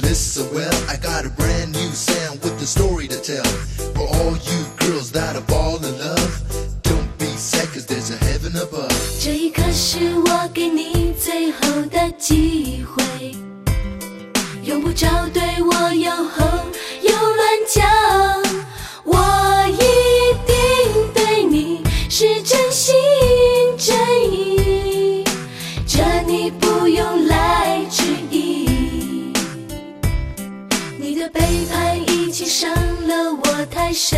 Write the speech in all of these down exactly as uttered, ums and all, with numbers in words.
listen well. I got a brand new sound with a story to tell. For all you girls that are fall in love, don't be sad 'cause there's a heaven above. 这一刻是我给你最后的机会，用不着对我有后又乱讲，我一定对你是真心真意，这你不用来质疑。你的背叛已经伤了我太深，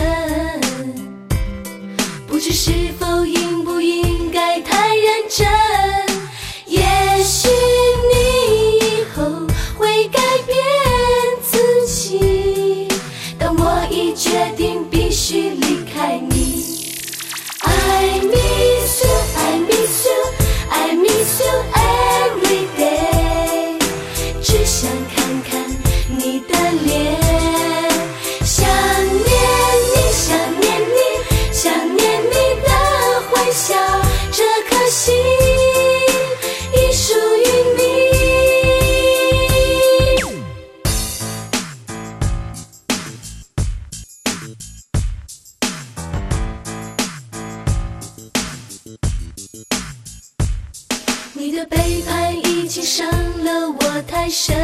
不知是否应不应该太认真，也许你以后会改变自己，但我已决定必须离开你。 I miss you, I miss you, I miss you every day， 只想看看你的脸，想念你，想念你，想念你的欢笑，这颗心已属于你。你的背叛已经伤了我太深，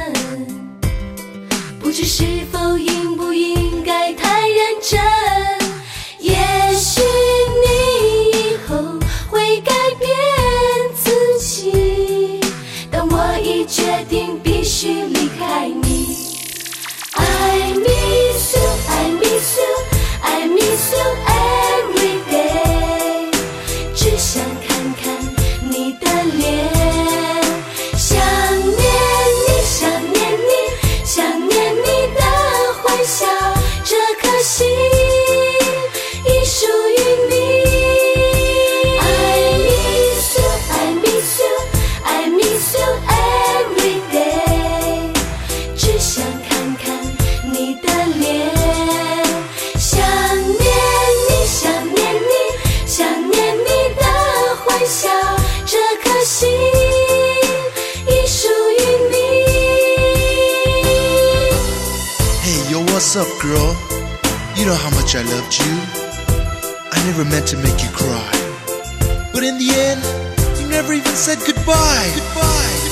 不知是否应不应该太认真，也许你以后会改变自己，但我已决定必须离开你。 I miss you, I miss you, I miss you every day， 只想看看你的脸，想念你，想念你，想念你的欢笑，这颗心已属于你。I miss you, I miss you, I miss you every day， 只想看看你的脸，想念你，想念你，想念你的欢笑，这颗心已属于你。 Hey, yo, what's up, girl? You know how much I loved you. I never meant to make you cry. But in the end, you never even said goodbye. Goodbye.